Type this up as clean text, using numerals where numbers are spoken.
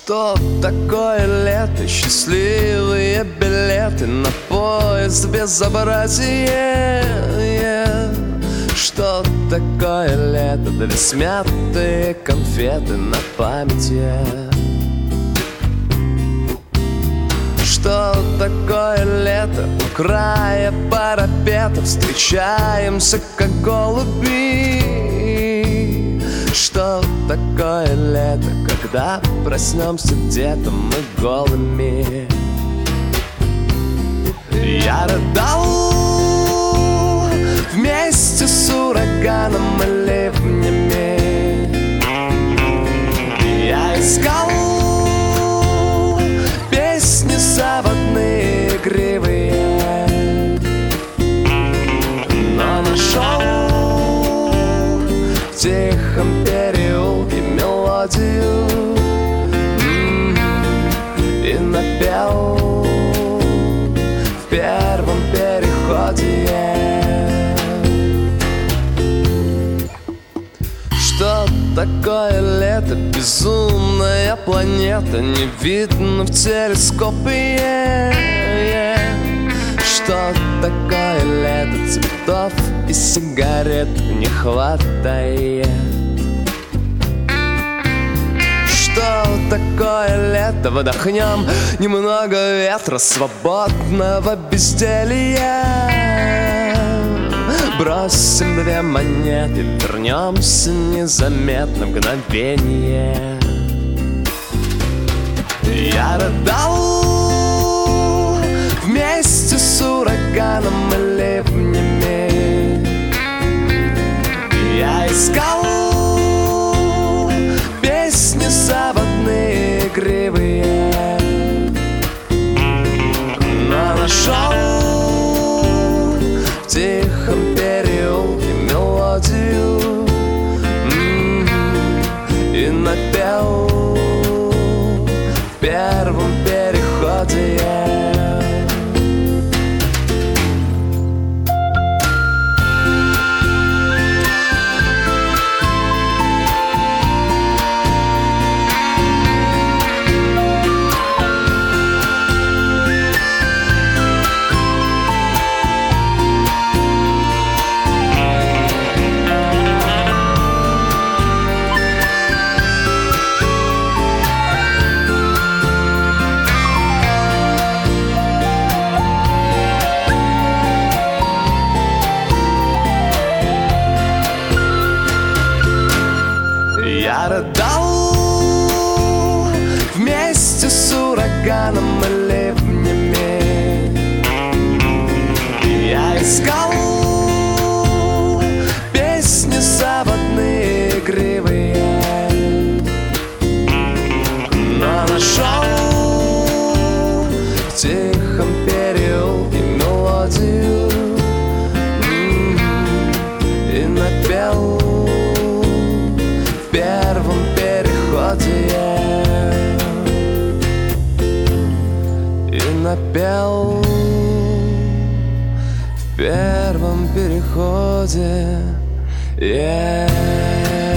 Что такое лето? Счастливые билеты на поезд безобразия. Что такое лето? Две смятые конфеты на памяти. Что такое лето? У края парапета встречаемся, как голуби. Что такое лето? Когда проснемся где-то мы голыми. Я рыдал вместе с ураганом и ливнями. Я искал песни заводные, игривые, но нашел в тихом переулке мелодию и напел в первом переходе. Что такое лето? Безумная планета, не видно в телескопе. Что такое лето? Цветов и сигарет не хватает. Что такое лето? Вдохнем немного ветра, свободного безделья. Бросим две монеты, вернемся незаметно в мгновение. Я рыдал вместе с ураганом и ливнями. Я искал песни заводные, игривые, но нашел в тихом переулке мелодию и напел в первом переходе. Я рыдал вместе с ураганом и ливнями. Я искал песни заводные, игривые, но нашел в тихом переулке мелодию и напел в первом переходе. И напел в первом переходе.